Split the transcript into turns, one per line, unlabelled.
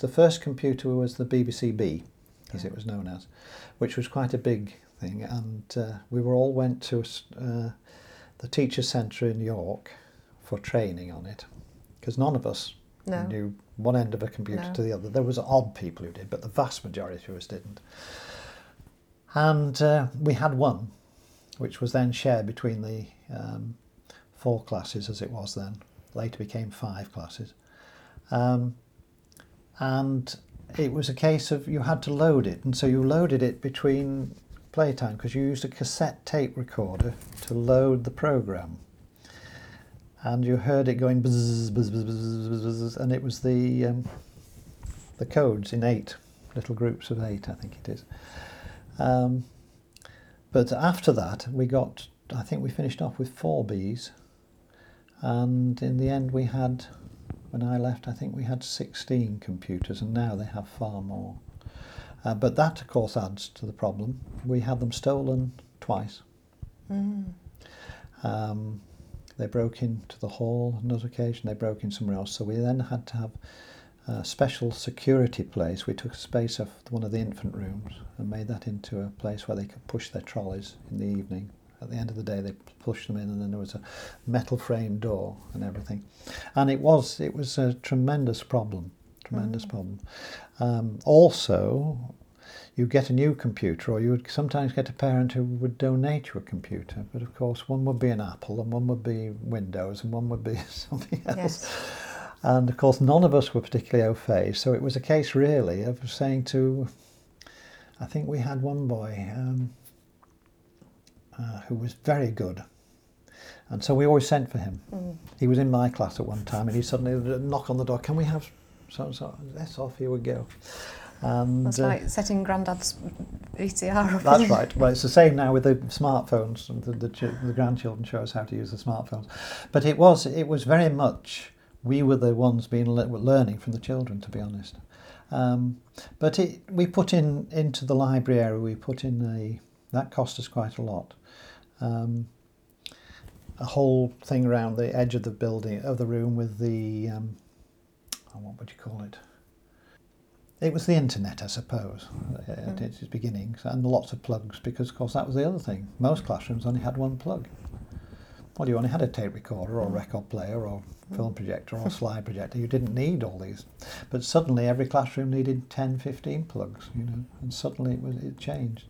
The first computer was the BBC-B, as it was known as, which was quite a big thing, and we all went to the teacher centre in York for training on it, because none of us knew one end of a computer to the other. There was odd people who did, but the vast majority of us didn't. And we had one, which was then shared between the 4 classes, as it was then. Later became 5 classes. And it was a case of you had to load it, and so you loaded it between playtime because you used a cassette tape recorder to load the program, and you heard it going buzz, buzz, buzz, buzz, buzz, buzz, and it was the codes in 8 little groups of 8, I think it is. But after that, I think we finished off with 4 Bs, and in the end we had, when I left, I think we had 16 computers, and now they have far more. But that, of course, adds to the problem. We had them stolen twice. They broke into the hall on another occasion, they broke in somewhere else, so we then had to have a special security place. We took a space of one of the infant rooms and made that into a place where they could push their trolleys in the evening. At the end of the day, they pushed them in, and then there was a metal frame door and everything. And it was a tremendous problem. Also, you get a new computer, or you would sometimes get a parent who would donate you a computer. But of course, one would be an Apple, and one would be Windows, and one would be something else. Yes. And of course, none of us were particularly au fait. So it was a case really of saying to, I think we had one boy who was very good, and so we always sent for him. He was in my class at one time, and he suddenly would knock on the door, can we have so yes, off he would go. And
that's like setting Grandad's VCR up.
That's right. Well, it's the same now with the smartphones. The grandchildren show us how to use the smartphones, but it was very much we were the ones learning from the children, to be honest. But we put into the library area. We put in that cost us quite a lot. A whole thing around the edge of the building, of the room, with the what would you call it? It was the internet, I suppose, at its beginnings, and lots of plugs, because of course that was the other thing. Most classrooms only had one plug. Well, you only had a tape recorder or a record player or film projector or a slide projector. You didn't need all these. But suddenly every classroom needed 10, 15 plugs, and suddenly it changed.